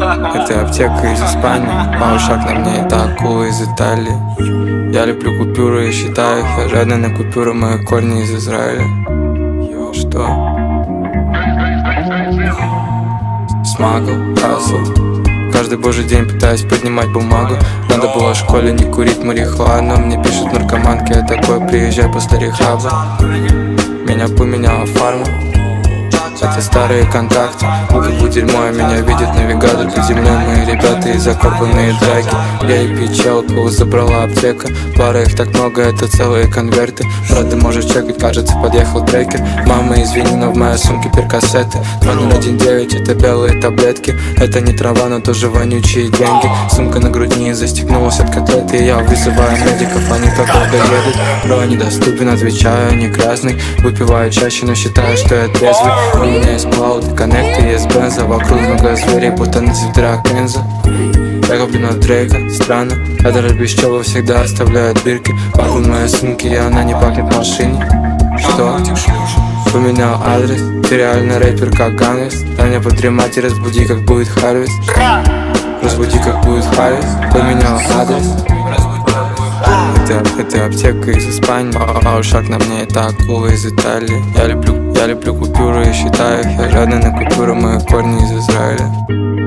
Это аптека из Испании, мой шаг на мне, это акула из Италии. Я люблю купюры и считаю их, я жадный на купюры, мои корни из Израиля. Что? Смагл, хасл. Каждый божий день пытаюсь поднимать бумагу. Надо было в школе не курить марихуану. Мне пишут наркоманки, я такой, приезжай после рехаба. Меня поменяла фарма. Это старые контакты. Как бы дерьмо, меня видит навигатор под землей. Мои ребята и закопанные драки. Я и печалку забрала аптека. Пара их так много, это целые конверты. Брат, ты можешь чекать, кажется, подъехал трекер. Мама, извини, но в моей сумке перкассеты. 2019, это белые таблетки. Это не трава, но тоже вонючие деньги. Сумка на грудни застегнулась от котлеты. И я вызываю медиков, они как долго едут. Бро, недоступен, отвечаю, не грязный. Выпиваю чаще, но считаю, что я трезвый. У меня есть клауд, коннекты, есть бенза. Вокруг много зверей, будто на свитерах Кенза. Я куплю на Дрейка, странно. Это без чего всегда оставляет дырки. Пахнет моей сумки, и она не пахнет в машине. Что? Поменял адрес. Ты реально рэпер, как Ганвест. Дай мне подремать и разбуди, как будет Харвест. Разбуди, как будет Харвест. Поменял адрес. Это аптека из Испании, а шаг на мне, это акула из Италии. Я люблю купюры и считаю их, я жадный на купюры, мои корни из Израиля.